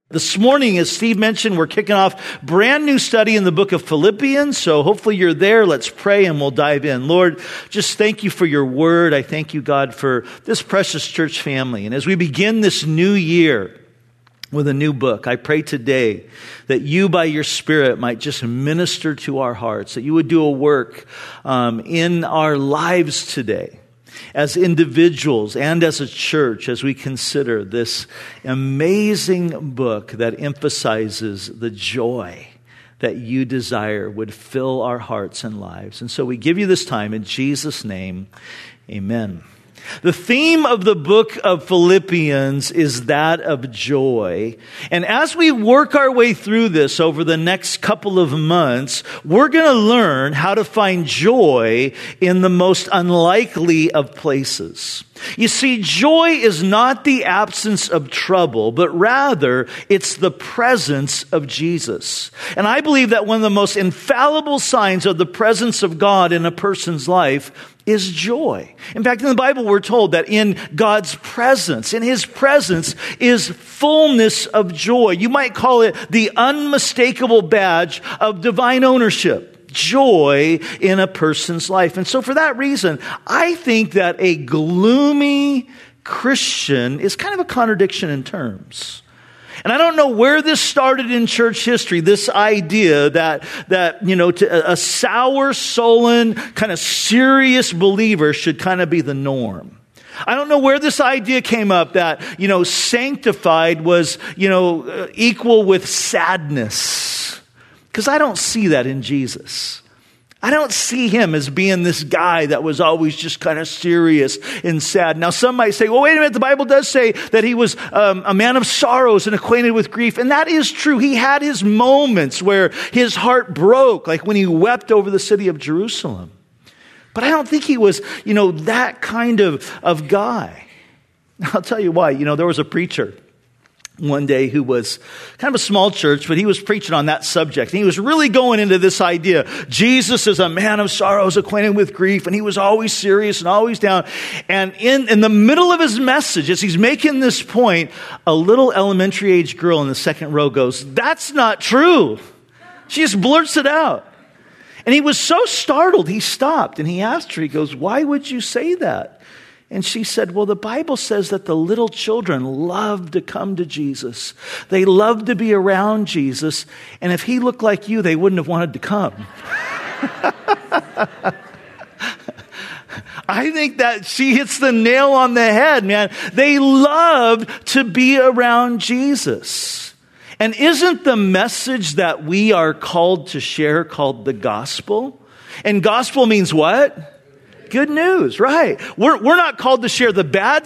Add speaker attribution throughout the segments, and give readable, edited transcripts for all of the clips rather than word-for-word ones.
Speaker 1: This morning, as Steve mentioned, we're kicking off brand new study in the book of Philippians. So hopefully you're there. Let's pray and we'll dive in. Lord, just thank you for your word. I thank you, God, for this precious church family. And as we begin this new year with a new book, I pray today that you, by your Spirit, might just minister to our hearts, that you would do a work in our lives today, as individuals and as a church, as we consider this amazing book that emphasizes the joy that you desire would fill our hearts and lives. And so we give you this time in Jesus' name, amen. The theme of the book of Philippians is that of joy. And as we work our way through this over the next couple of months, we're going to learn how to find joy in the most unlikely of places. You see, joy is not the absence of trouble, but rather it's the presence of Jesus. And I believe that one of the most infallible signs of the presence of God in a person's life is joy. In fact, in the Bible, we're told that in God's presence, in His presence, is fullness of joy. You might call it the unmistakable badge of divine ownership. Joy in a person's life. And so for that reason, I think that a gloomy Christian is kind of a contradiction in terms. And I don't know where this started in church history, this idea that a sour, sullen, kind of serious believer should kind of be the norm. I don't know where this idea came up that, sanctified was, equal with sadness. Because I don't see that in Jesus. I don't see Him as being this guy that was always just kind of serious and sad. Now, some might say, well, wait a minute, the Bible does say that He was a man of sorrows and acquainted with grief. And that is true. He had His moments where His heart broke, like when He wept over the city of Jerusalem. But I don't think He was, that kind of guy. I'll tell you why. There was a preacher one day who was kind of a small church, but he was preaching on that subject. And he was really going into this idea. Jesus is a man of sorrows, acquainted with grief, and he was always serious and always down. And in the middle of his message, as he's making this point, a little elementary age girl in the second row goes, "That's not true." She just blurts it out. And he was so startled, he stopped and he asked her, he goes, "Why would you say that?" And she said, "Well, the Bible says that the little children love to come to Jesus. They love to be around Jesus. And if He looked like you, they wouldn't have wanted to come." I think that she hits the nail on the head, man. They loved to be around Jesus. And isn't the message that we are called to share called the gospel? And gospel means what? Good news, right? We're not called to share the bad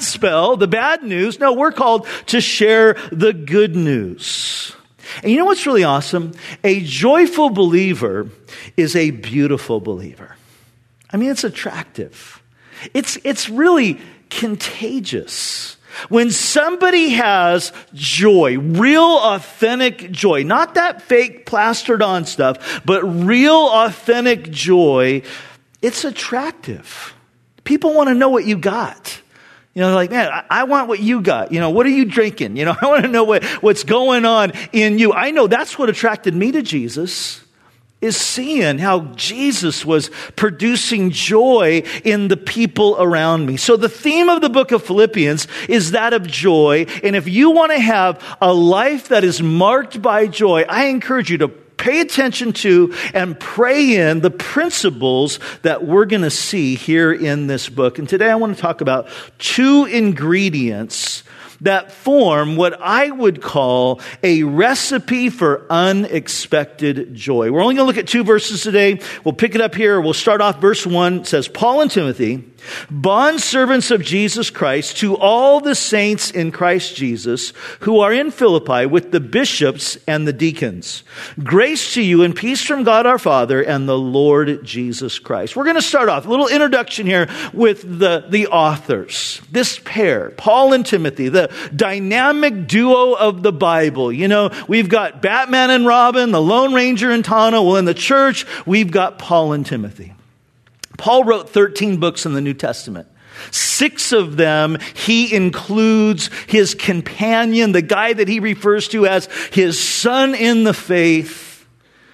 Speaker 1: news. No, we're called to share the good news. And you know what's really awesome? A joyful believer is a beautiful believer. I mean, it's attractive. It's really contagious. When somebody has joy, real authentic joy, not that fake plastered on stuff, but real authentic joy, it's attractive. People want to know what you got. They're like, man, I want what you got. What are you drinking? I want to know what's going on in you. I know that's what attracted me to Jesus, is seeing how Jesus was producing joy in the people around me. So the theme of the book of Philippians is that of joy. And if you want to have a life that is marked by joy, I encourage you to pay attention to and pray in the principles that we're going to see here in this book. And today I want to talk about two ingredients that form what I would call a recipe for unexpected joy. We're only going to look at two verses today. We'll pick it up here. We'll start off verse 1. It says, Paul and Timothy, bondservants of Jesus Christ, to all the saints in Christ Jesus who are in Philippi with the bishops and the deacons. Grace to you and peace from God our Father and the Lord Jesus Christ. We're going to start off a little introduction here with the authors. This pair, Paul and Timothy, the dynamic duo of the Bible. We've got Batman and Robin, the Lone Ranger and Tana. Well, in the church, we've got Paul and Timothy. Paul wrote 13 books in the New Testament. 6 of them, he includes his companion, the guy that he refers to as his son in the faith,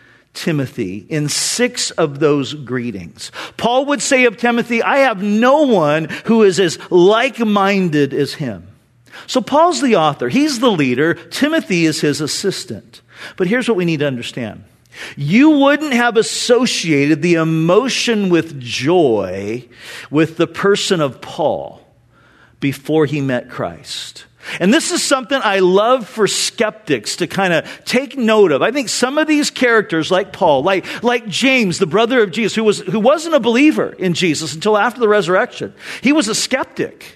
Speaker 1: Timothy, in 6 of those greetings. Paul would say of Timothy, I have no one who is as like-minded as him. So Paul's the author. He's the leader. Timothy is his assistant. But here's what we need to understand. You wouldn't have associated the emotion with joy with the person of Paul before he met Christ. And this is something I love for skeptics to kind of take note of. I think some of these characters, like Paul, like James, the brother of Jesus, who wasn't a believer in Jesus until after the resurrection. He was a skeptic.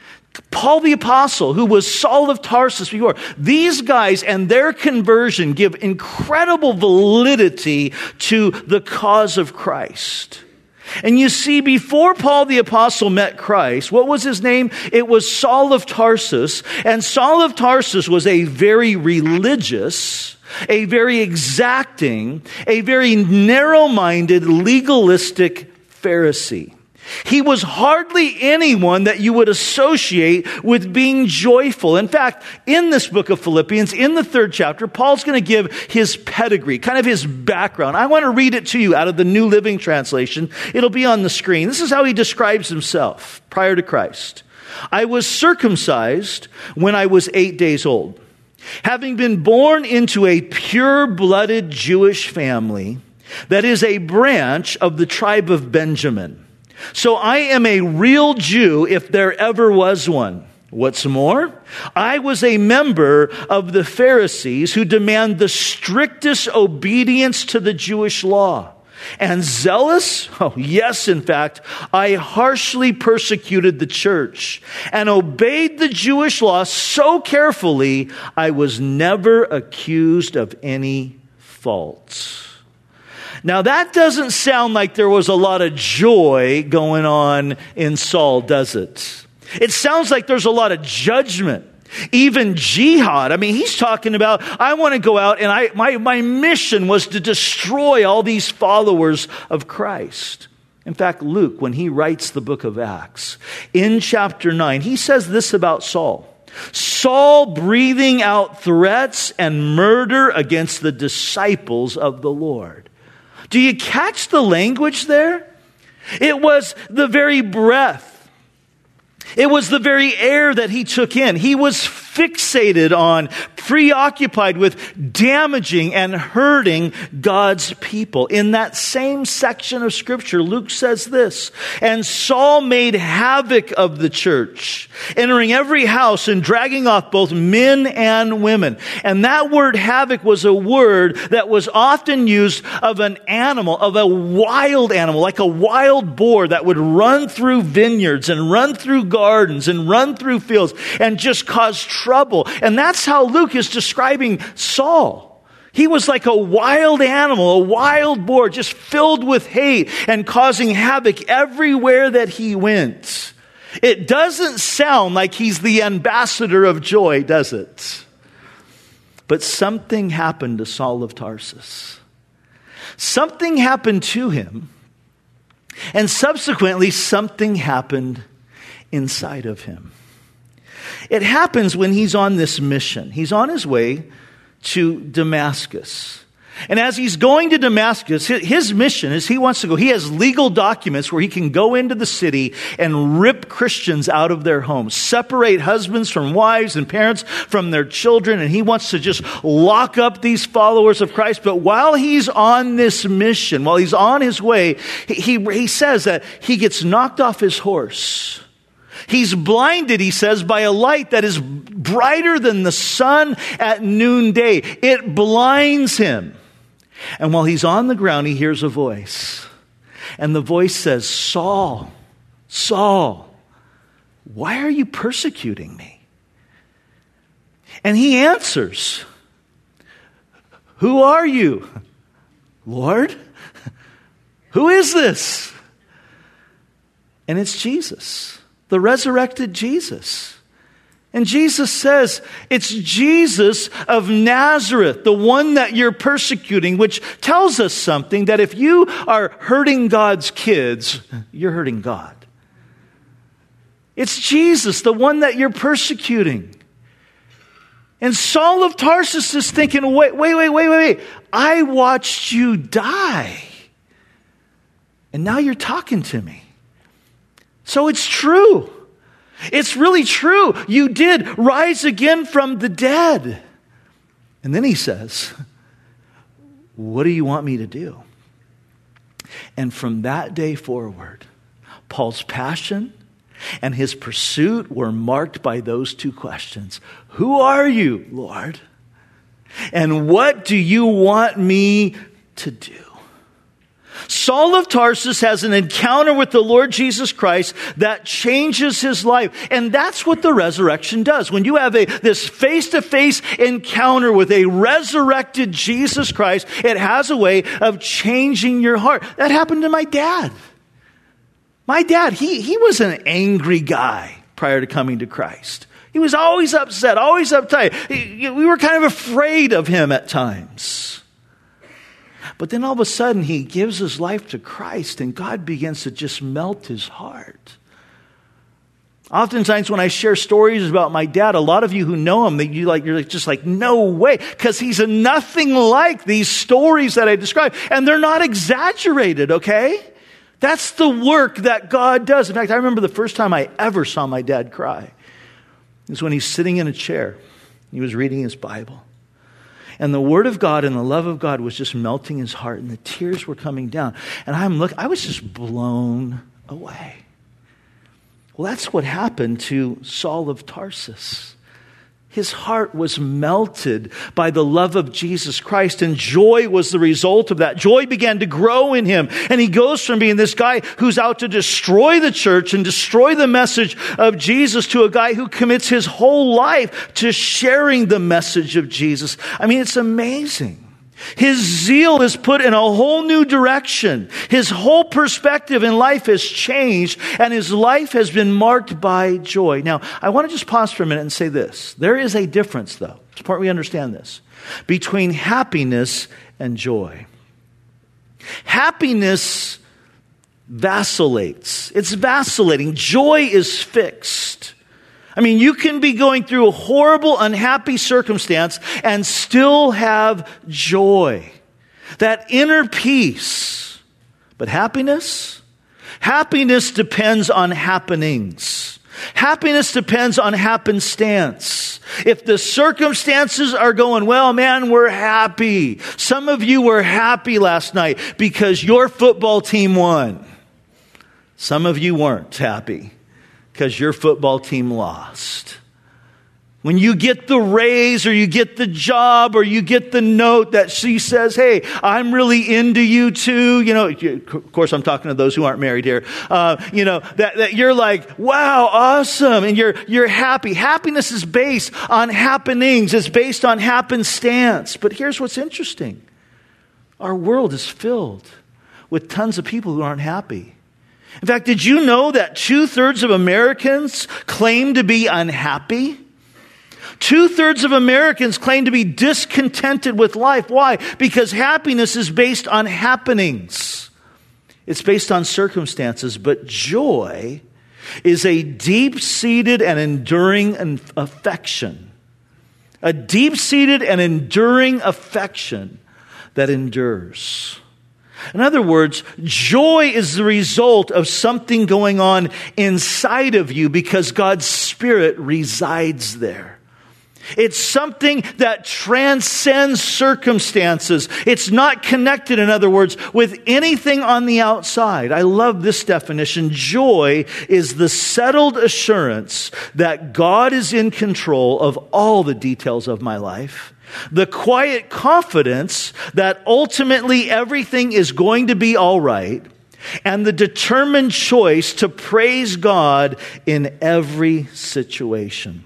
Speaker 1: Paul the Apostle, who was Saul of Tarsus before. These guys and their conversion give incredible validity to the cause of Christ. And you see, before Paul the Apostle met Christ, what was his name? It was Saul of Tarsus. And Saul of Tarsus was a very religious, a very exacting, a very narrow-minded, legalistic Pharisee. He was hardly anyone that you would associate with being joyful. In fact, in this book of Philippians, in the 3rd chapter, Paul's going to give his pedigree, kind of his background. I want to read it to you out of the New Living Translation. It'll be on the screen. This is how he describes himself prior to Christ. I was circumcised when I was 8 days old, having been born into a pure-blooded Jewish family that is a branch of the tribe of Benjamin. So I am a real Jew if there ever was one. What's more, I was a member of the Pharisees who demand the strictest obedience to the Jewish law. And zealous? Oh, yes, in fact, I harshly persecuted the church and obeyed the Jewish law so carefully, I was never accused of any faults. Now, that doesn't sound like there was a lot of joy going on in Saul, does it? It sounds like there's a lot of judgment, even jihad. I mean, he's talking about, I want to go out and my mission was to destroy all these followers of Christ. In fact, Luke, when he writes the book of Acts, in chapter 9, he says this about Saul. Saul breathing out threats and murder against the disciples of the Lord. Do you catch the language there? It was the very breath. It was the very air that he took in. He was fixated on, preoccupied with damaging and hurting God's people. In that same section of Scripture, Luke says this, and Saul made havoc of the church, entering every house and dragging off both men and women. And that word havoc was a word that was often used of an animal, of a wild animal, like a wild boar that would run through vineyards and run through gardens and run through fields and just cause trouble. And that's how Luke is describing Saul. He was like a wild animal, a wild boar, just filled with hate and causing havoc everywhere that he went. It doesn't sound like he's the ambassador of joy, does it? But something happened to Saul of Tarsus. Something happened to him, and subsequently something happened inside of him. It happens when he's on this mission. He's on his way to Damascus. And as he's going to Damascus, his mission is he wants to go. He has legal documents where he can go into the city and rip Christians out of their homes, separate husbands from wives and parents from their children. And he wants to just lock up these followers of Christ. But while he's on this mission, while he's on his way, he says that he gets knocked off his horse. He's blinded, he says, by a light that is brighter than the sun at noonday. It blinds him. And while he's on the ground, he hears a voice. And the voice says, Saul, Saul, why are you persecuting me? And he answers, who are you, Lord? Who is this? And it's Jesus. The resurrected Jesus. And Jesus says, it's Jesus of Nazareth, the one that you're persecuting, which tells us something, that if you are hurting God's kids, you're hurting God. It's Jesus, the one that you're persecuting. And Saul of Tarsus is thinking, wait. I watched you die. And now you're talking to me. So it's true. It's really true. You did rise again from the dead. And then he says, what do you want me to do? And from that day forward, Paul's passion and his pursuit were marked by those two questions. Who are you, Lord? And what do you want me to do? Saul of Tarsus has an encounter with the Lord Jesus Christ that changes his life. And that's what the resurrection does. When you have this face-to-face encounter with a resurrected Jesus Christ, it has a way of changing your heart. That happened to my dad. My dad, he was an angry guy prior to coming to Christ. He was always upset, always uptight. We were kind of afraid of him at times. But then all of a sudden, he gives his life to Christ, and God begins to just melt his heart. Oftentimes when I share stories about my dad, a lot of you who know him, you're just like, no way, because he's nothing like these stories that I describe. And they're not exaggerated, okay? That's the work that God does. In fact, I remember the first time I ever saw my dad cry. It was when he's sitting in a chair. He was reading his Bible. And the Word of God and the love of God was just melting his heart, and the tears were coming down. And I was just blown away. Well, that's what happened to Saul of Tarsus. His heart was melted by the love of Jesus Christ, and joy was the result of that. Joy began to grow in him, and he goes from being this guy who's out to destroy the church and destroy the message of Jesus to a guy who commits his whole life to sharing the message of Jesus. I mean, it's amazing. His zeal is put in a whole new direction. His whole perspective in life has changed, and his life has been marked by joy. Now, I want to just pause for a minute and say this. There is a difference, though. It's important we understand this. Between happiness and joy. Happiness vacillates. It's vacillating. Joy is fixed. I mean, you can be going through a horrible, unhappy circumstance and still have joy. That inner peace. But happiness? Happiness depends on happenings. Happiness depends on happenstance. If the circumstances are going well, man, we're happy. Some of you were happy last night because your football team won. Some of you weren't happy because your football team lost. When you get the raise or you get the job or you get the note that she says, hey, I'm really into you too. You know, of course, I'm talking to those who aren't married here. That you're like, wow, awesome. And you're happy. Happiness is based on happenings. It's based on happenstance. But here's what's interesting. Our world is filled with tons of people who aren't happy. In fact, did you know that 2/3 of Americans claim to be unhappy? 2/3 of Americans claim to be discontented with life. Why? Because happiness is based on happenings. It's based on circumstances. But joy is a deep-seated and enduring affection. A deep-seated and enduring affection that endures. In other words, joy is the result of something going on inside of you because God's Spirit resides there. It's something that transcends circumstances. It's not connected, in other words, with anything on the outside. I love this definition. Joy is the settled assurance that God is in control of all the details of my life. The quiet confidence that ultimately everything is going to be all right, and the determined choice to praise God in every situation.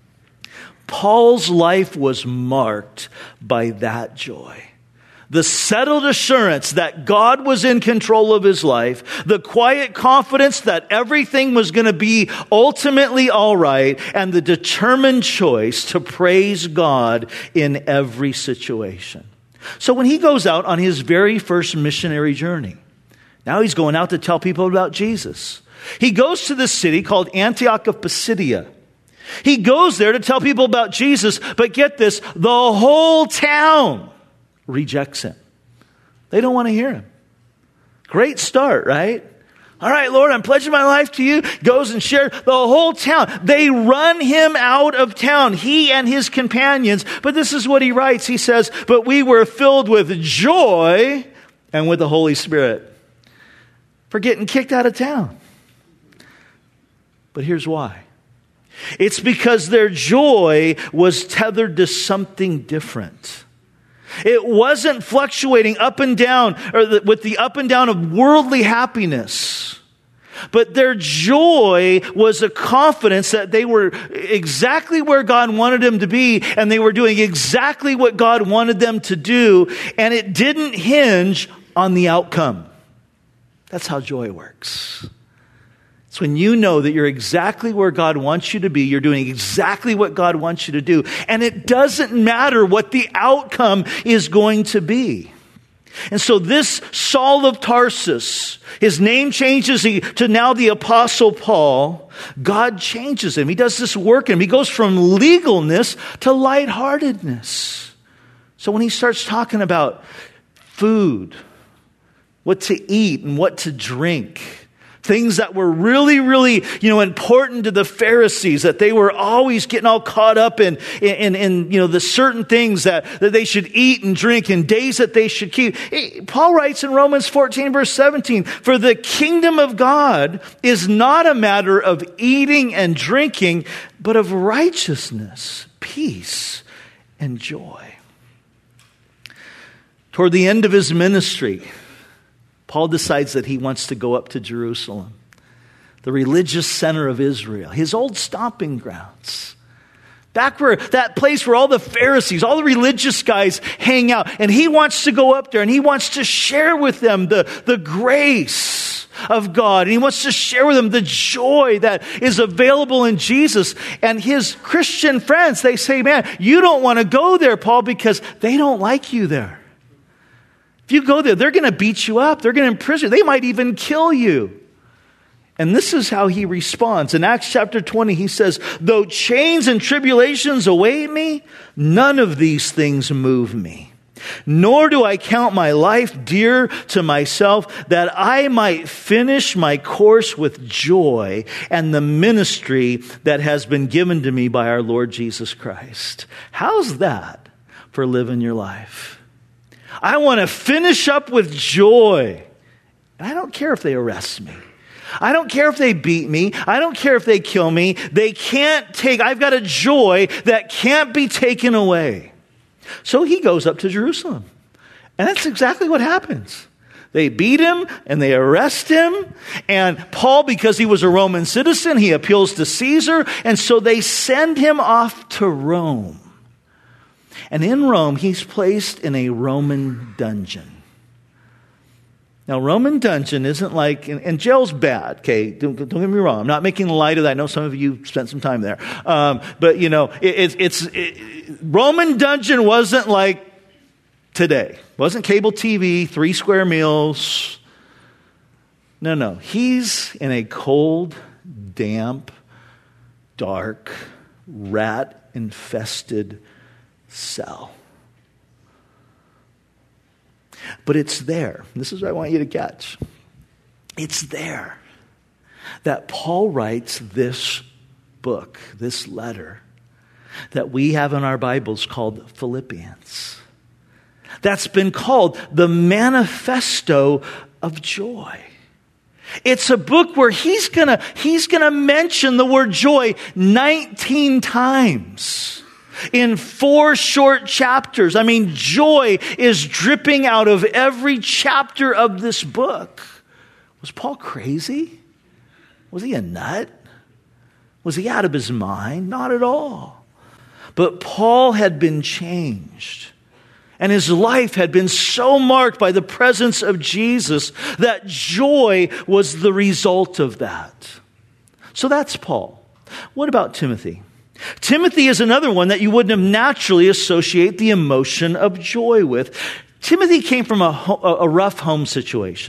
Speaker 1: Paul's life was marked by that joy. The settled assurance that God was in control of his life, the quiet confidence that everything was going to be ultimately all right, and the determined choice to praise God in every situation. So when he goes out on his very first missionary journey, now he's going out to tell people about Jesus. He goes to this city called Antioch of Pisidia. He goes there to tell people about Jesus, but get this, the whole town rejects him. They don't want to hear him. Great start, right? All right, Lord, I'm pledging my life to you. Goes and shares the whole town. They run him out of town, he and his companions. But this is what he writes. He says, but we were filled with joy and with the Holy Spirit for getting kicked out of town. But here's why. It's because their joy was tethered to something different. It wasn't fluctuating up and down or with the up and down of worldly happiness. But their joy was a confidence that they were exactly where God wanted them to be, and they were doing exactly what God wanted them to do, and it didn't hinge on the outcome. That's how joy works. It's when you know that you're exactly where God wants you to be, you're doing exactly what God wants you to do, and it doesn't matter what the outcome is going to be. And so this Saul of Tarsus, his name changes to now the Apostle Paul. God changes him. He does this work in him. He goes from legalness to lightheartedness. So when he starts talking about food, what to eat and what to drink, things that were really, really, important to the Pharisees, that they were always getting all caught up in the certain things that they should eat and drink and days that they should keep. Paul writes in Romans 14, verse 17, for the kingdom of God is not a matter of eating and drinking, but of righteousness, peace, and joy. Toward the end of his ministry, Paul decides that he wants to go up to Jerusalem, the religious center of Israel, his old stomping grounds. Back where, that place where all the Pharisees, all the religious guys hang out. And he wants to go up there and he wants to share with them the grace of God. And he wants to share with them the joy that is available in Jesus. And his Christian friends, they say, man, you don't want to go there, Paul, because they don't like you there. If you go there, they're going to beat you up. They're going to imprison you. They might even kill you. And this is how he responds. In Acts chapter 20, he says, though chains and tribulations await me, none of these things move me. Nor do I count my life dear to myself, that I might finish my course with joy and the ministry that has been given to me by our Lord Jesus Christ. How's that for living your life? I want to finish up with joy. And I don't care if they arrest me. I don't care if they beat me. I don't care if they kill me. I've got a joy that can't be taken away. So he goes up to Jerusalem. And that's exactly what happens. They beat him and they arrest him. And Paul, because he was a Roman citizen, he appeals to Caesar. And so they send him off to Rome. And in Rome, he's placed in a Roman dungeon. Now, Roman dungeon isn't like, and jail's bad, okay? Don't get me wrong. I'm not making light of that. I know some of you spent some time there. But, Roman dungeon wasn't like today. It wasn't cable TV, 3 square meals. No. He's in a cold, damp, dark, rat-infested cell. But it's there. This is what I want you to catch. It's there that Paul writes this book, this letter that we have in our Bibles called Philippians. That's been called the Manifesto of Joy. It's a book where he's gonna mention the word joy 19 times. In 4 short chapters. I mean, joy is dripping out of every chapter of this book. Was Paul crazy? Was he a nut? Was he out of his mind? Not at all. But Paul had been changed. And his life had been so marked by the presence of Jesus that joy was the result of that. So that's Paul. What about Timothy? Timothy is another one that you wouldn't have naturally associate the emotion of joy with. Timothy came from a rough home situation.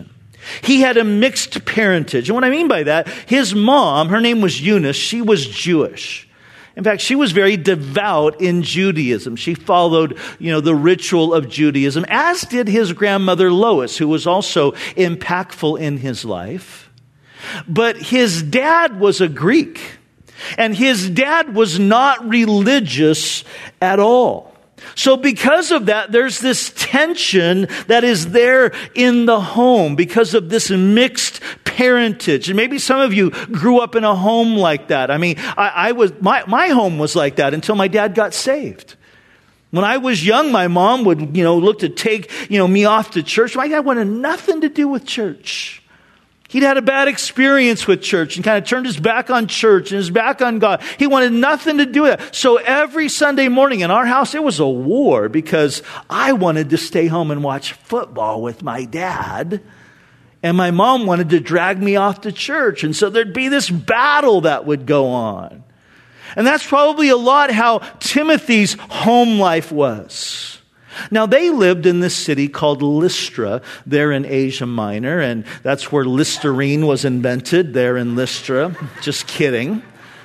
Speaker 1: He had a mixed parentage. And what I mean by that, his mom, her name was Eunice, she was Jewish. In fact, she was very devout in Judaism. She followed, the ritual of Judaism, as did his grandmother Lois, who was also impactful in his life. But his dad was a Greek, and his dad was not religious at all. So because of that, there's this tension that is there in the home because of this mixed parentage. And maybe some of you grew up in a home like that. I mean, my home was like that until my dad got saved. When I was young, my mom would, look to take, me off to church. My dad wanted nothing to do with church. He'd had a bad experience with church and kind of turned his back on church and his back on God. He wanted nothing to do with it. So every Sunday morning in our house, it was a war because I wanted to stay home and watch football with my dad. And my mom wanted to drag me off to church. And so there'd be this battle that would go on. And that's probably a lot how Timothy's home life was. Now, they lived in this city called Lystra, there in Asia Minor, and that's where Listerine was invented, there in Lystra. Just kidding.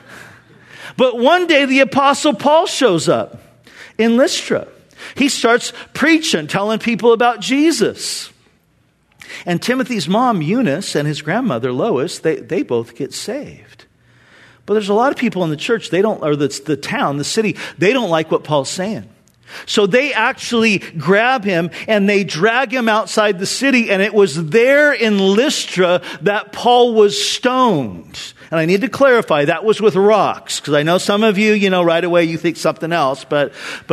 Speaker 1: But one day, the Apostle Paul shows up in Lystra. He starts preaching, telling people about Jesus. And Timothy's mom, Eunice, and his grandmother, Lois, they both get saved. But there's a lot of people in the church, the town, the city, they don't like what Paul's saying. So they actually grab him and they drag him outside the city. And it was there in Lystra that Paul was stoned. And I need to clarify, that was with rocks. Because I know some of you, right away you think something else. But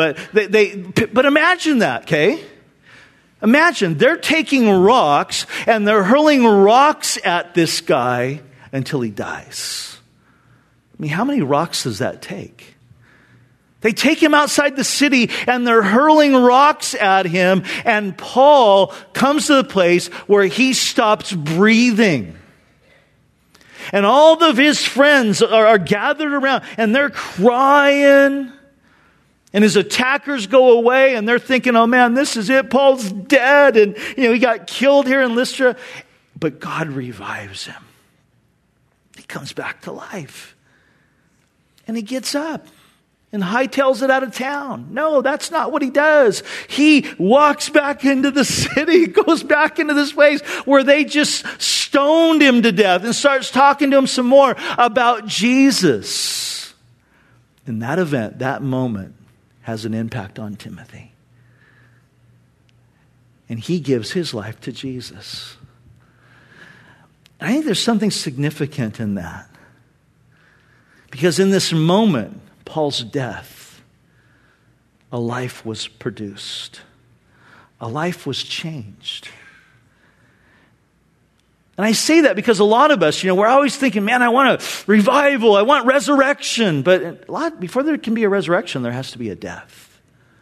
Speaker 1: imagine that, okay? Imagine they're taking rocks and they're hurling rocks at this guy until he dies. I mean, how many rocks does that take? They take him outside the city and they're hurling rocks at him. And Paul comes to the place where he stops breathing. And all of his friends are gathered around and they're crying. And his attackers go away and they're thinking, oh man, this is it. Paul's dead. And, he got killed here in Lystra. But God revives him. He comes back to life. And he gets up and hightails it out of town. No, that's not what he does. He walks back into the city, goes back into this place where they just stoned him to death and starts talking to him some more about Jesus. And that event, that moment, has an impact on Timothy. And he gives his life to Jesus. I think there's something significant in that. Because in this moment, Paul's death, a life was produced. A life was changed. And I say that because a lot of us, we're always thinking, man, I want a revival, I want resurrection. But before there can be a resurrection, there has to be a death.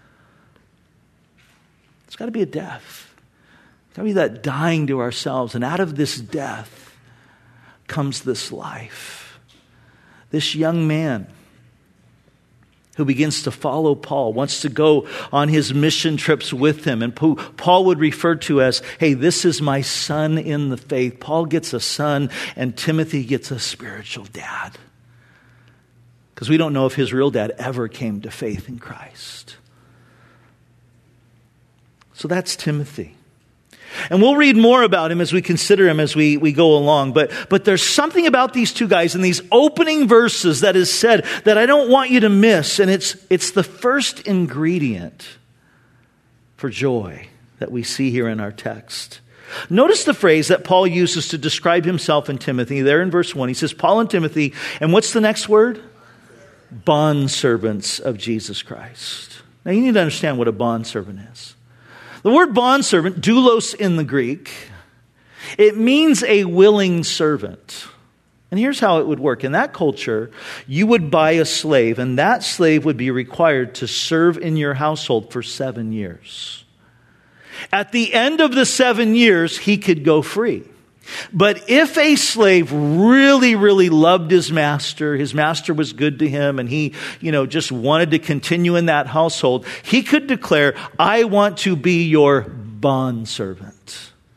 Speaker 1: It's got to be a death. It's got to be that dying to ourselves. And out of this death comes this life. This young man who begins to follow Paul, wants to go on his mission trips with him. And Paul would refer to as, hey, this is my son in the faith. Paul gets a son and Timothy gets a spiritual dad. Because we don't know if his real dad ever came to faith in Christ. So that's Timothy. And we'll read more about him as we consider him as we go along. But there's something about these two guys in these opening verses that is said that I don't want you to miss. And it's the first ingredient for joy that we see here in our text. Notice the phrase that Paul uses to describe himself and Timothy. There in verse 1, he says, Paul and Timothy, and what's the next word? Bondservants of Jesus Christ. Now you need to understand what a bondservant is. The word bondservant, doulos in the Greek, it means a willing servant. And here's how it would work. In that culture, you would buy a slave, and that slave would be required to serve in your household for 7 years. At the end of the 7 years, he could go free. But if a slave really, really loved his master was good to him, and he, just wanted to continue in that household, he could declare, I want to be your bondservant.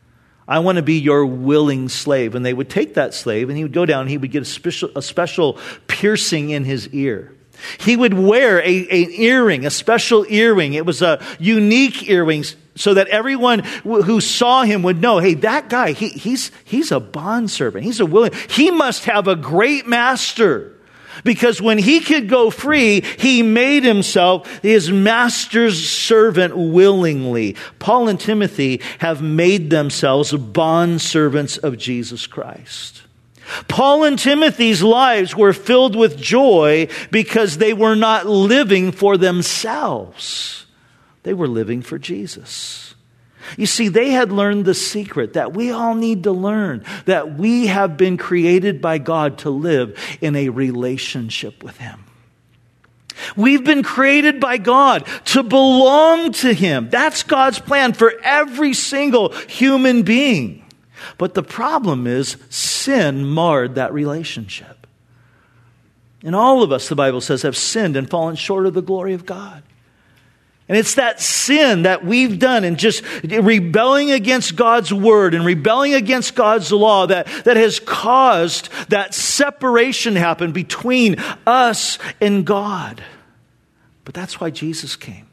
Speaker 1: I want to be your willing slave. And they would take that slave and he would go down and he would get a special piercing in his ear. He would wear an earring, a special earring. It was a unique earring so that everyone who saw him would know, hey, that guy, he's a bondservant. He's a willing. He must have a great master. Because when he could go free, he made himself his master's servant willingly. Paul and Timothy have made themselves bondservants of Jesus Christ. Paul and Timothy's lives were filled with joy because they were not living for themselves. They were living for Jesus. You see, they had learned the secret that we all need to learn, that we have been created by God to live in a relationship with Him. We've been created by God to belong to Him. That's God's plan for every single human being. But the problem is sin marred that relationship. And all of us, the Bible says, have sinned and fallen short of the glory of God. And it's that sin that we've done and just rebelling against God's word and rebelling against God's law that has caused that separation to happen between us and God. But that's why Jesus came.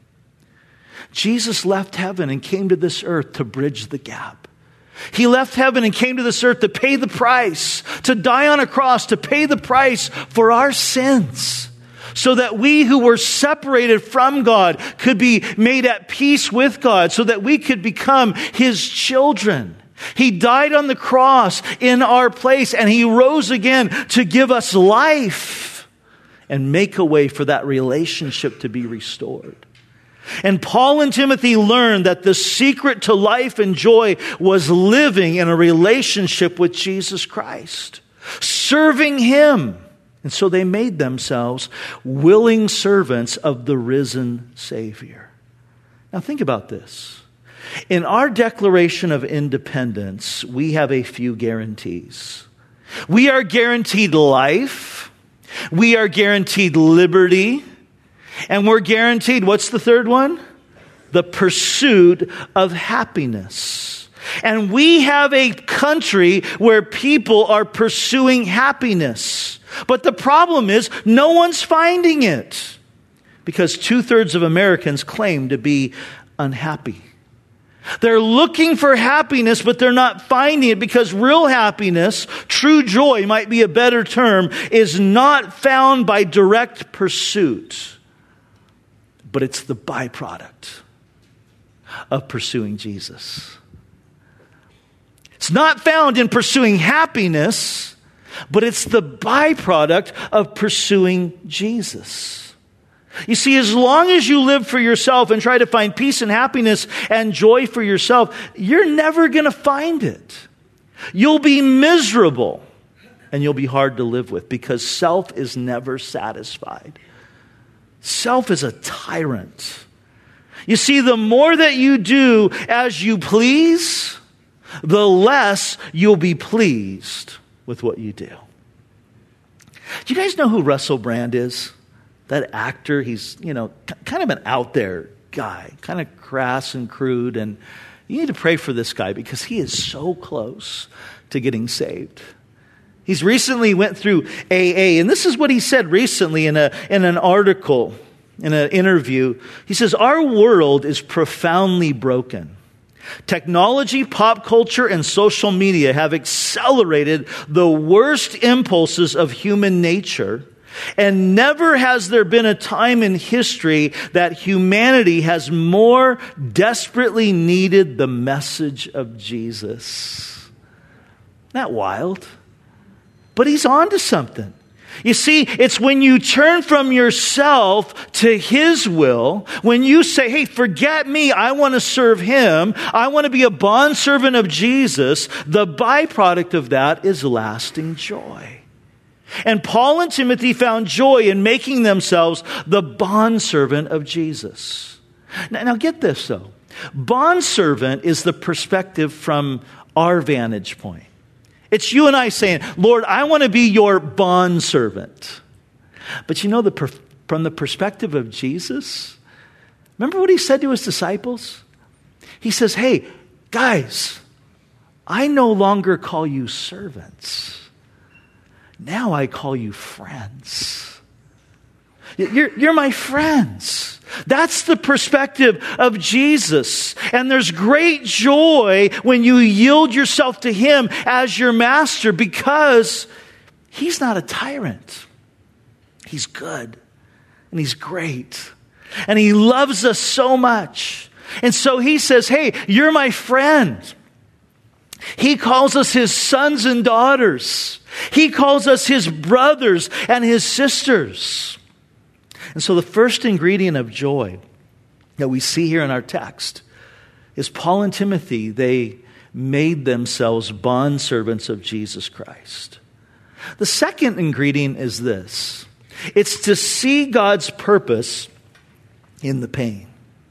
Speaker 1: Jesus left heaven and came to this earth to bridge the gap. He left heaven and came to this earth to pay the price, to die on a cross, to pay the price for our sins, so that we who were separated from God could be made at peace with God, so that we could become His children. He died on the cross in our place, and He rose again to give us life and make a way for that relationship to be restored. And Paul and Timothy learned that the secret to life and joy was living in a relationship with Jesus Christ, serving Him. And so they made themselves willing servants of the risen Savior. Now think about this. In our Declaration of Independence, we have a few guarantees. We are guaranteed life. We are guaranteed liberty. And we're guaranteed, what's the third one? The pursuit of happiness. And we have a country where people are pursuing happiness. But the problem is, no one's finding it. Because 2/3 of Americans claim to be unhappy. They're looking for happiness, but they're not finding it because real happiness, true joy might be a better term, is not found by direct pursuit. But it's the byproduct of pursuing Jesus. It's not found in pursuing happiness, but it's the byproduct of pursuing Jesus. You see, as long as you live for yourself and try to find peace and happiness and joy for yourself, you're never going to find it. You'll be miserable and you'll be hard to live with because self is never satisfied. Self is a tyrant. You see, the more that you do as you please, the less you'll be pleased with what you do. Do you guys know who Russell Brand is? That actor, he's, kind of an out there guy, kind of crass and crude. And you need to pray for this guy because he is so close to getting saved. He's recently went through AA, and this is what he said recently in an article, in an interview. He says, our world is profoundly broken. Technology, pop culture, and social media have accelerated the worst impulses of human nature, and never has there been a time in history that humanity has more desperately needed the message of Jesus. Isn't that wild? But he's on to something. You see, it's when you turn from yourself to His will, when you say, hey, forget me, I want to serve Him, I want to be a bondservant of Jesus, the byproduct of that is lasting joy. And Paul and Timothy found joy in making themselves the bondservant of Jesus. Now get this though. Bondservant is the perspective from our vantage point. It's you and I saying, Lord, I want to be your bondservant. But from the perspective of Jesus, remember what He said to His disciples? He says, hey, guys, I no longer call you servants. Now I call you friends. You're my friends. That's the perspective of Jesus. And there's great joy when you yield yourself to Him as your master, because He's not a tyrant. He's good and He's great. And He loves us so much. And so He says, hey, you're my friend. He calls us His sons and daughters. He calls us His brothers and His sisters. And so the first ingredient of joy that we see here in our text is Paul and Timothy, they made themselves bondservants of Jesus Christ. The second ingredient is this. It's to see God's purpose in the pain.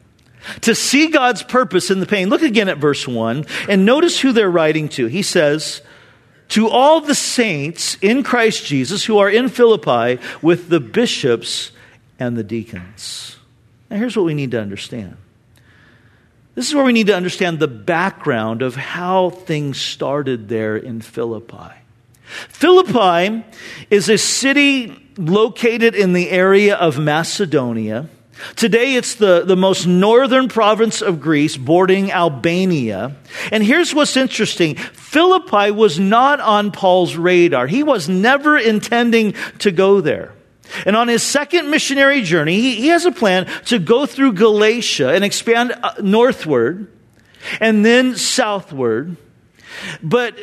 Speaker 1: To see God's purpose in the pain. Look again at verse 1 and notice who they're writing to. He says, to all the saints in Christ Jesus who are in Philippi with the bishops and the deacons. Now here's what we need to understand. This is where we need to understand the background of how things started there in Philippi. Philippi is a city located in the area of Macedonia. Today it's the most northern province of Greece, bordering Albania. And here's what's interesting. Philippi was not on Paul's radar. He was never intending to go there. And on his second missionary journey, he has a plan to go through Galatia and expand northward and then southward. But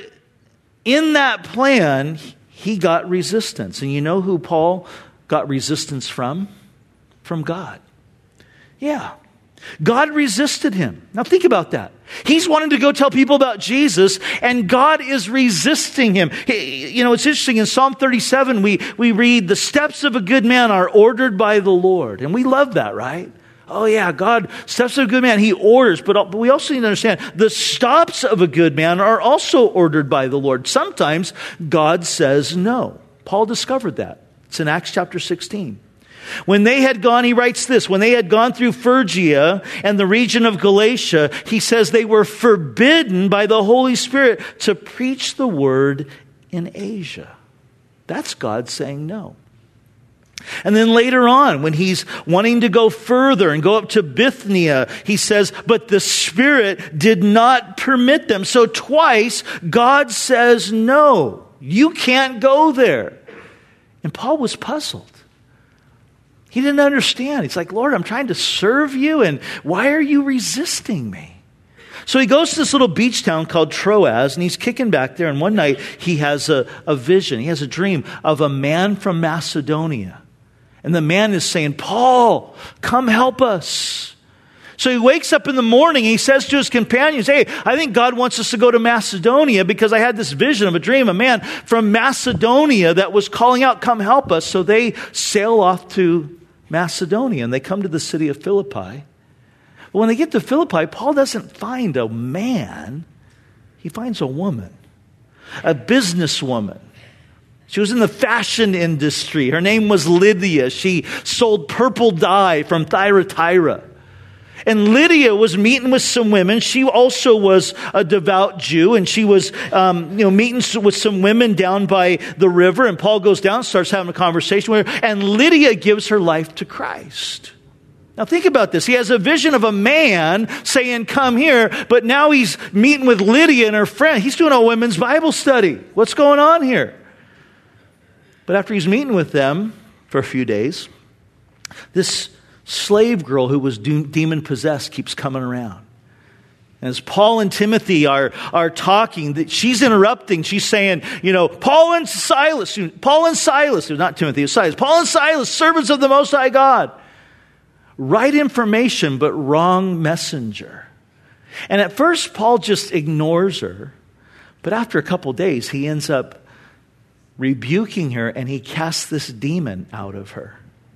Speaker 1: in that plan, he got resistance. And you know who Paul got resistance from? From God. Yeah. God resisted him. Now think about that. He's wanting to go tell people about Jesus, and God is resisting him. You know, it's interesting. In Psalm 37, we read, the steps of a good man are ordered by the Lord. And we love that, right? Oh yeah, God, steps of a good man, He orders. But we also need to understand, the stops of a good man are also ordered by the Lord. Sometimes God says no. Paul discovered that. It's in Acts chapter 16. When they had gone, he writes this, when they had gone through Phrygia and the region of Galatia, he says they were forbidden by the Holy Spirit to preach the word in Asia. That's God saying no. And then later on, when he's wanting to go further and go up to Bithynia, he says, but the Spirit did not permit them. So twice, God says no, you can't go there. And Paul was puzzled. He didn't understand. He's like, Lord, I'm trying to serve you, and why are you resisting me? So he goes to this little beach town called Troas, and he's kicking back there, and one night he has a vision. He has a dream of a man from Macedonia. And the man is saying, Paul, come help us. So he wakes up in the morning, and he says to his companions, hey, I think God wants us to go to Macedonia because I had this vision of a dream, a man from Macedonia that was calling out, come help us. So they sail off to Macedonia, and they come to the city of Philippi. But when they get to Philippi, Paul doesn't find a man. He finds a woman, a businesswoman. She was in the fashion industry. Her name was Lydia. She sold purple dye from Thyatira. And Lydia was meeting with some women. She also was a devout Jew, and she was, meeting with some women down by the river. And Paul goes down, starts having a conversation with her, and Lydia gives her life to Christ. Now think about this. He has a vision of a man saying, come here, but now he's meeting with Lydia and her friend. He's doing a women's Bible study. What's going on here? But after he's meeting with them for a few days, this slave girl who was demon-possessed keeps coming around. And as Paul and Timothy are talking, she's interrupting. She's saying, Paul and Silas, it was not Timothy, it was Silas. Paul and Silas, servants of the Most High God. Right information, but wrong messenger. And at first, Paul just ignores her. But after a couple days, he ends up rebuking her, and he casts this demon out of her.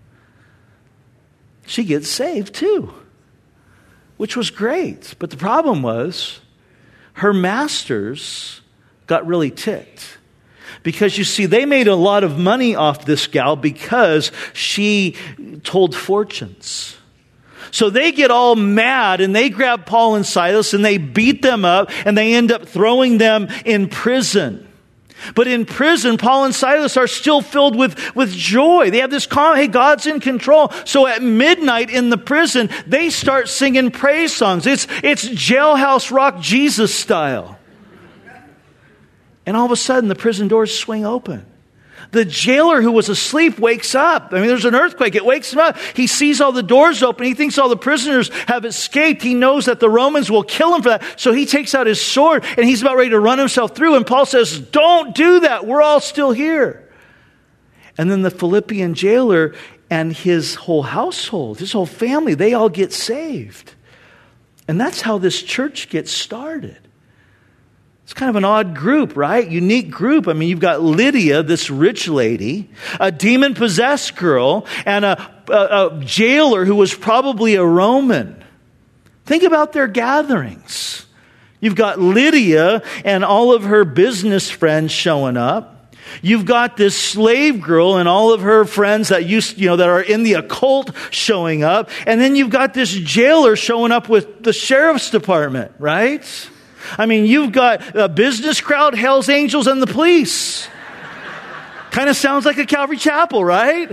Speaker 1: She gets saved too, which was great. But the problem was her masters got really ticked. Because you see, they made a lot of money off this gal because she told fortunes. So they get all mad and they grab Paul and Silas and they beat them up and they end up throwing them in prison. But in prison, Paul and Silas are still filled with joy. They have this calm, hey, God's in control. So at midnight in the prison, they start singing praise songs. It's Jailhouse Rock Jesus style. And all of a sudden, the prison doors swing open. The jailer who was asleep wakes up. I mean, there's an earthquake. It wakes him up. He sees all the doors open. He thinks all the prisoners have escaped. He knows that the Romans will kill him for that. So he takes out his sword and he's about ready to run himself through. And Paul says, don't do that. We're all still here. And then the Philippian jailer and his whole household, his whole family, they all get saved. And that's how this church gets started. It's kind of an odd group, right? Unique group. I mean, you've got Lydia, this rich lady, a demon-possessed girl, and a jailer who was probably a Roman. Think about their gatherings. You've got Lydia and all of her business friends showing up. You've got this slave girl and all of her friends that that are in the occult showing up. And then you've got this jailer showing up with the sheriff's department, right? I mean, you've got a business crowd, Hell's Angels, and the police. Kind of sounds like a Calvary Chapel, right?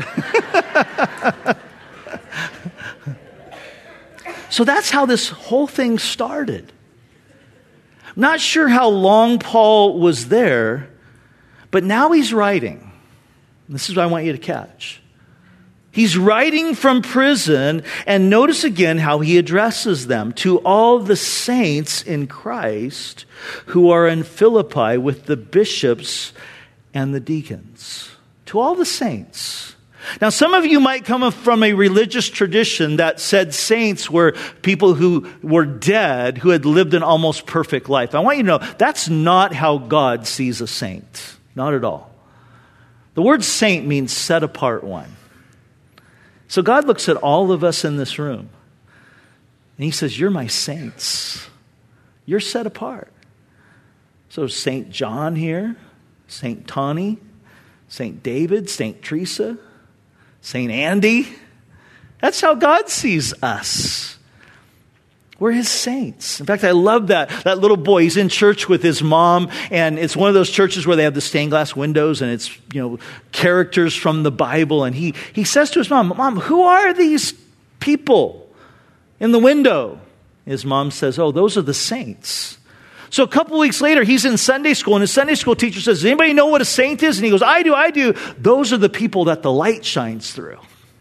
Speaker 1: So that's how this whole thing started. I'm not sure how long Paul was there, but now he's writing. This is what I want you to catch. He's writing from prison, and notice again how he addresses them. To all the saints in Christ who are in Philippi with the bishops and the deacons. To all the saints. Now, some of you might come from a religious tradition that said saints were people who were dead, who had lived an almost perfect life. I want you to know, that's not how God sees a saint. Not at all. The word saint means set apart one. So God looks at all of us in this room, and he says, you're my saints. You're set apart. So St. John here, St. Tawny, St. David, St. Teresa, St. Andy. That's how God sees us. We're his saints. In fact, I love that little boy. He's in church with his mom, and it's one of those churches where they have the stained glass windows, and it's, characters from the Bible. And he says to his mom, Mom, who are these people in the window? His mom says, oh, those are the saints. So a couple weeks later, he's in Sunday school, and his Sunday school teacher says, does anybody know what a saint is? And he goes, I do. Those are the people that the light shines through.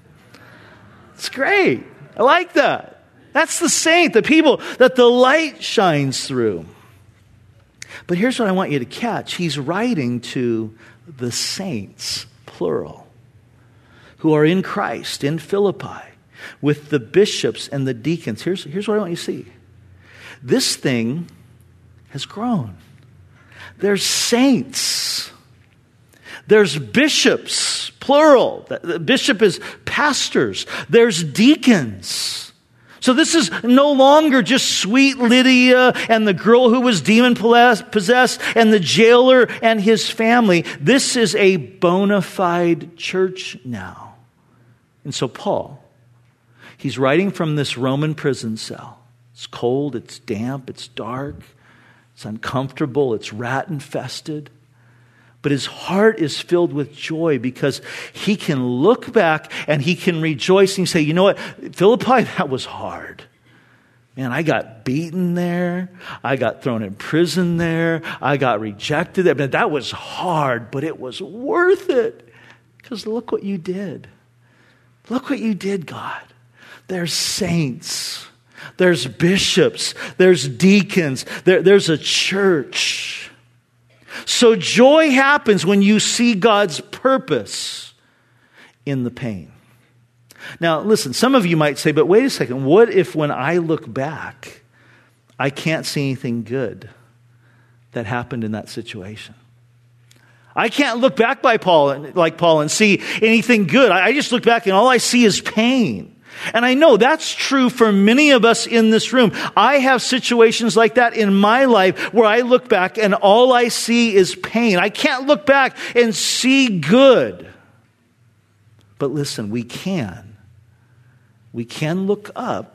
Speaker 1: It's great. I like that. That's the saint, the people that the light shines through. But here's what I want you to catch. He's writing to the saints, plural, who are in Christ, in Philippi, with the bishops and the deacons. Here's what I want you to see. This thing has grown. There's saints. There's bishops, plural. The bishop is pastors. There's deacons. So this is no longer just sweet Lydia and the girl who was demon-possessed and the jailer and his family. This is a bona fide church now. And so Paul, he's writing from this Roman prison cell. It's cold, it's damp, it's dark, it's uncomfortable, it's rat-infested. But his heart is filled with joy because he can look back and he can rejoice and say, you know what, Philippi, that was hard. Man, I got beaten there. I got thrown in prison there. I got rejected there. But that was hard, but it was worth it. Because look what you did. Look what you did, God. There's saints. There's bishops. There's deacons. There's a church. So joy happens when you see God's purpose in the pain. Now, listen, some of you might say, but wait a second, what if when I look back, I can't see anything good that happened in that situation? I can't look back like Paul and see anything good. I just look back and all I see is pain. And I know that's true for many of us in this room. I have situations like that in my life where I look back and all I see is pain. I can't look back and see good. But listen, we can We can look up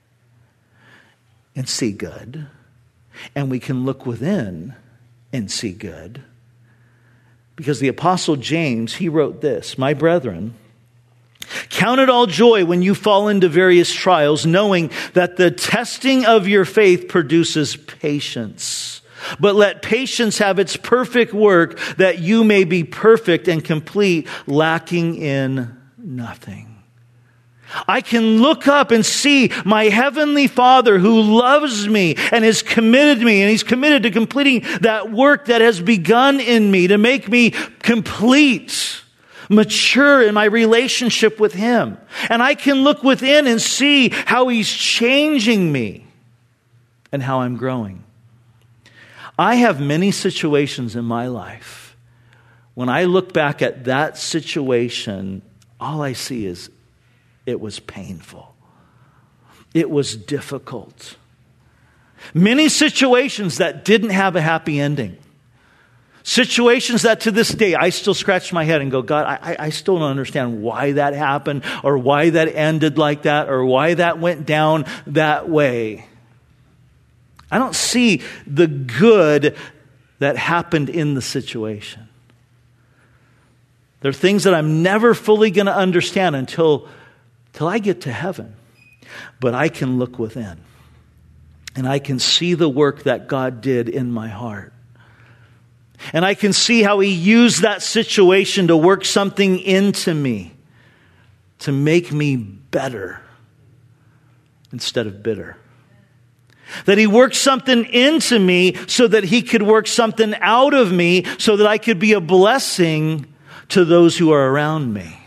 Speaker 1: and see good, and we can look within and see good. Because the Apostle James, he wrote this, "My brethren, count it all joy when you fall into various trials, knowing that the testing of your faith produces patience. But let patience have its perfect work, that you may be perfect and complete, lacking in nothing." I can look up and see my heavenly Father who loves me and is committed to me, and he's committed to completing that work that has begun in me to make me complete, mature in my relationship with him. And I can look within and see how he's changing me and how I'm growing. I have many situations in my life. When I look back at that situation, all I see is it was painful. It was difficult. Many situations that didn't have a happy ending. Situations that to this day, I still scratch my head and go, God, I still don't understand why that happened, or why that ended like that, or why that went down that way. I don't see the good that happened in the situation. There are things that I'm never fully going to understand until I get to heaven. But I can look within, and I can see the work that God did in my heart. And I can see how he used that situation to work something into me to make me better instead of bitter. That he worked something into me so that he could work something out of me so that I could be a blessing to those who are around me.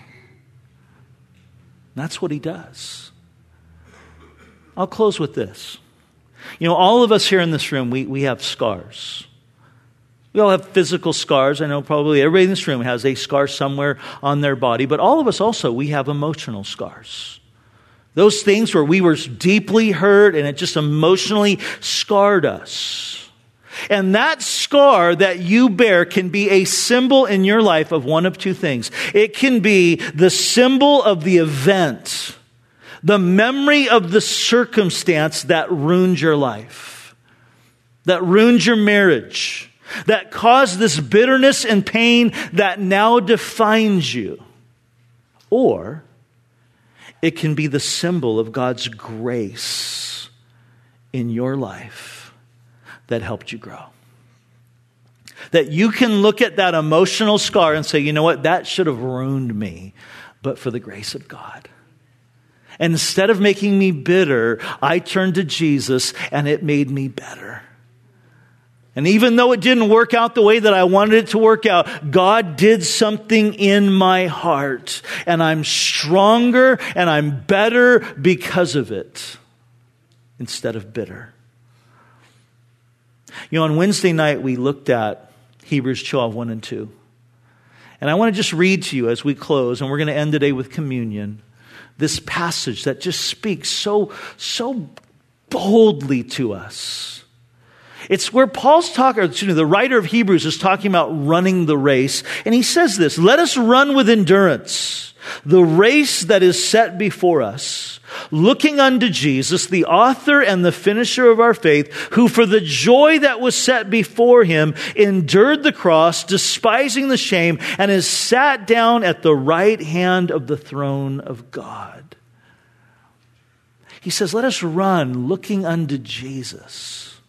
Speaker 1: That's what he does. I'll close with this. All of us here in this room, we have scars. We all have physical scars. I know probably everybody in this room has a scar somewhere on their body. But all of us also, we have emotional scars. Those things where we were deeply hurt and it just emotionally scarred us. And that scar that you bear can be a symbol in your life of one of two things. It can be the symbol of the event, the memory of the circumstance that ruined your life, that ruined your marriage, that caused this bitterness and pain that now defines you. Or it can be the symbol of God's grace in your life that helped you grow. That you can look at that emotional scar and say, you know what, that should have ruined me, but for the grace of God. And instead of making me bitter, I turned to Jesus and it made me better. And even though it didn't work out the way that I wanted it to work out, God did something in my heart. And I'm stronger and I'm better because of it, instead of bitter. On Wednesday night, we looked at Hebrews 12, 1 and 2. And I want to just read to you as we close, and we're going to end today with communion, this passage that just speaks so boldly to us. It's where the writer of Hebrews is talking about running the race. And he says this, "Let us run with endurance the race that is set before us, looking unto Jesus, the author and the finisher of our faith, who for the joy that was set before him endured the cross, despising the shame, and is sat down at the right hand of the throne of God." He says, let us run looking unto Jesus,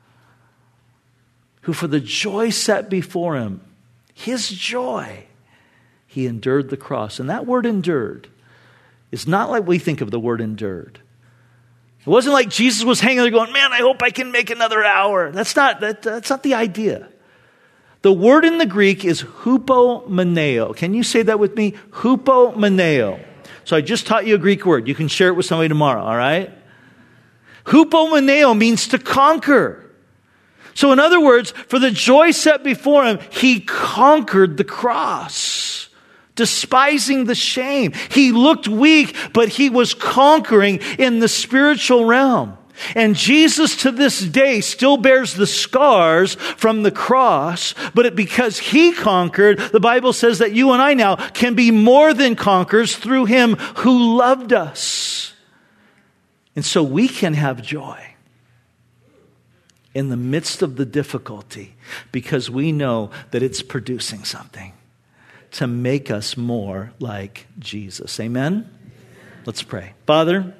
Speaker 1: who for the joy set before him, his joy, he endured the cross. And that word endured is not like we think of the word endured. It wasn't like Jesus was hanging there going, man, I hope I can make another hour. That's not the idea. The word in the Greek is hupomeneo. Can you say that with me? Hupomeneo. So I just taught you a Greek word. You can share it with somebody tomorrow, all right? Hupomeneo means to conquer. So in other words, for the joy set before him, he conquered the cross, despising the shame. He looked weak, but he was conquering in the spiritual realm. And Jesus to this day still bears the scars from the cross, but because he conquered, the Bible says that you and I now can be more than conquerors through him who loved us. And so we can have joy in the midst of the difficulty because we know that it's producing something to make us more like Jesus. Amen? Let's pray. Father,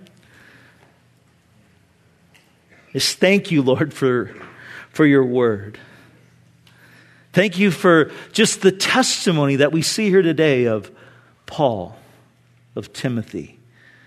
Speaker 1: just thank you, Lord, for your word. Thank you for just the testimony that we see here today of Paul, of Timothy,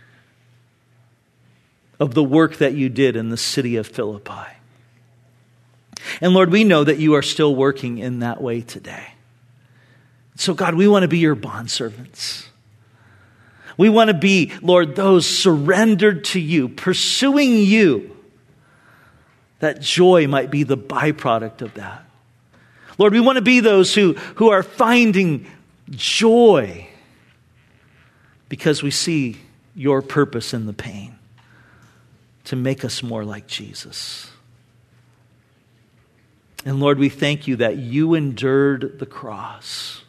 Speaker 1: of the work that you did in the city of Philippi. And Lord, we know that you are still working in that way today. So God, we want to be your bondservants. We want to be, Lord, those surrendered to you, pursuing you, that joy might be the byproduct of that. Lord, we want to be those who are finding joy because we see your purpose in the pain to make us more like Jesus. And Lord, we thank you that you endured the cross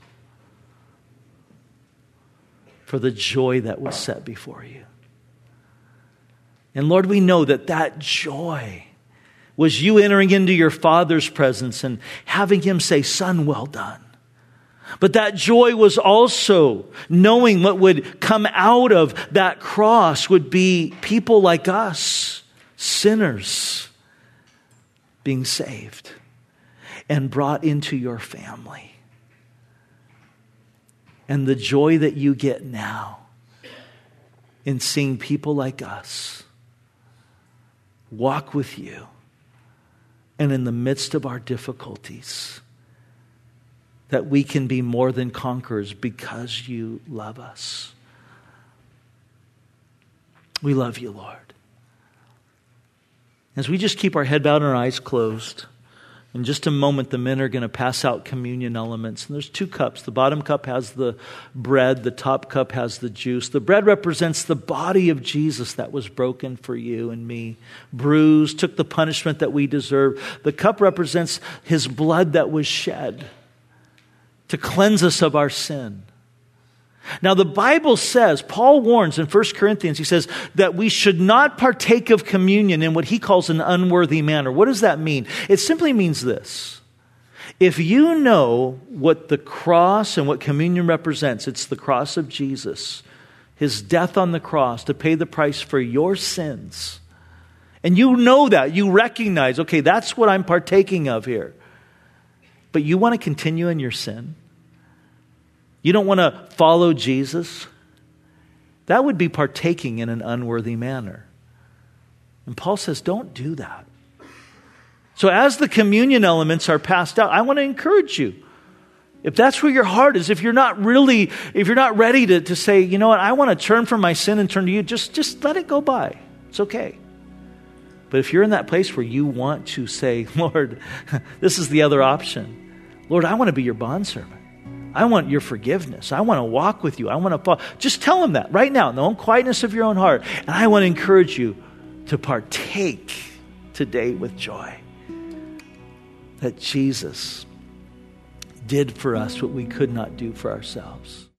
Speaker 1: for the joy that was set before you. And Lord, we know that that joy was you entering into your Father's presence and having him say, "Son, well done." But that joy was also knowing what would come out of that cross would be people like us, sinners, being saved and brought into your family. And the joy that you get now in seeing people like us walk with you, and in the midst of our difficulties, that we can be more than conquerors because you love us. We love you, Lord. As we just keep our head bowed and our eyes closed, in just a moment, the men are going to pass out communion elements. And there's 2 cups. The bottom cup has the bread. The top cup has the juice. The bread represents the body of Jesus that was broken for you and me. Bruised, took the punishment that we deserve. The cup represents his blood that was shed to cleanse us of our sin. Now the Bible says, Paul warns in 1 Corinthians, he says that we should not partake of communion in what he calls an unworthy manner. What does that mean? It simply means this. If you know what the cross and what communion represents, it's the cross of Jesus, his death on the cross to pay the price for your sins. And you know that, you recognize, okay, that's what I'm partaking of here. But you want to continue in your sin? You don't want to follow Jesus? That would be partaking in an unworthy manner. And Paul says, don't do that. So as the communion elements are passed out, I want to encourage you. If that's where your heart is, if you're not ready to say, you know what, I want to turn from my sin and turn to you, just let it go by. It's okay. But if you're in that place where you want to say, Lord, this is the other option. Lord, I want to be your bondservant. I want your forgiveness. I want to walk with you. I want to follow. Just tell him that right now in the own quietness of your own heart. And I want to encourage you to partake today with joy that Jesus did for us what we could not do for ourselves.